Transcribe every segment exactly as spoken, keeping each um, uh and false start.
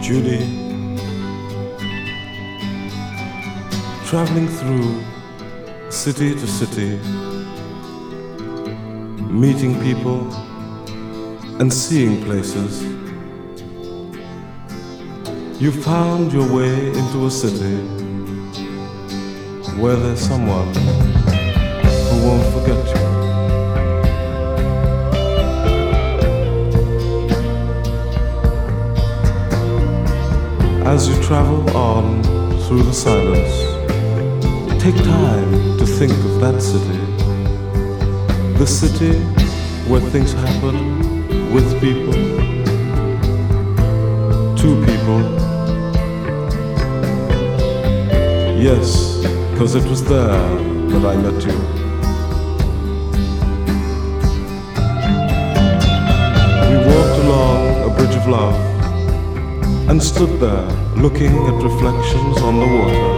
Judy, traveling through city to city, meeting people and seeing places. You found your way into a city where there's someone who won't forget you. As you travel on through the silence, take time to think of that city. The city where things happen with people, to people. Yes, 'cause it was there that I met you. We walked along a bridge of love and stood there looking at reflections on the water.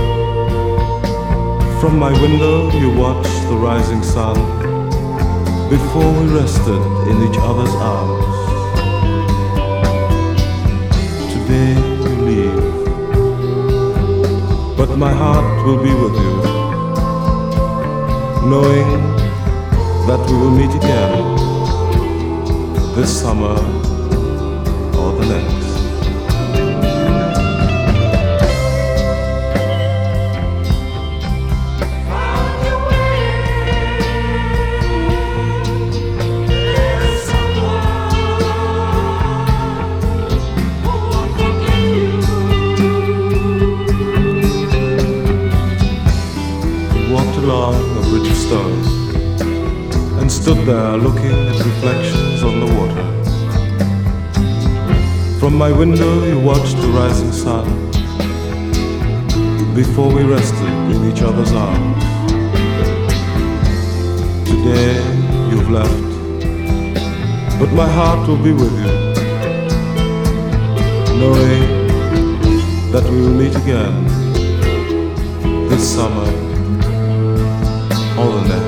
From my window you watched the rising sun before we rested in each other's arms. Today you leave, but my heart will be with you, knowing that we will meet again this summer or the next. Along a bridge of stone and stood there looking at reflections on the water. From my window you watched the rising sun before we rested in each other's arms. Today you've left, but my heart will be with you, knowing that we will meet again this summer or the next.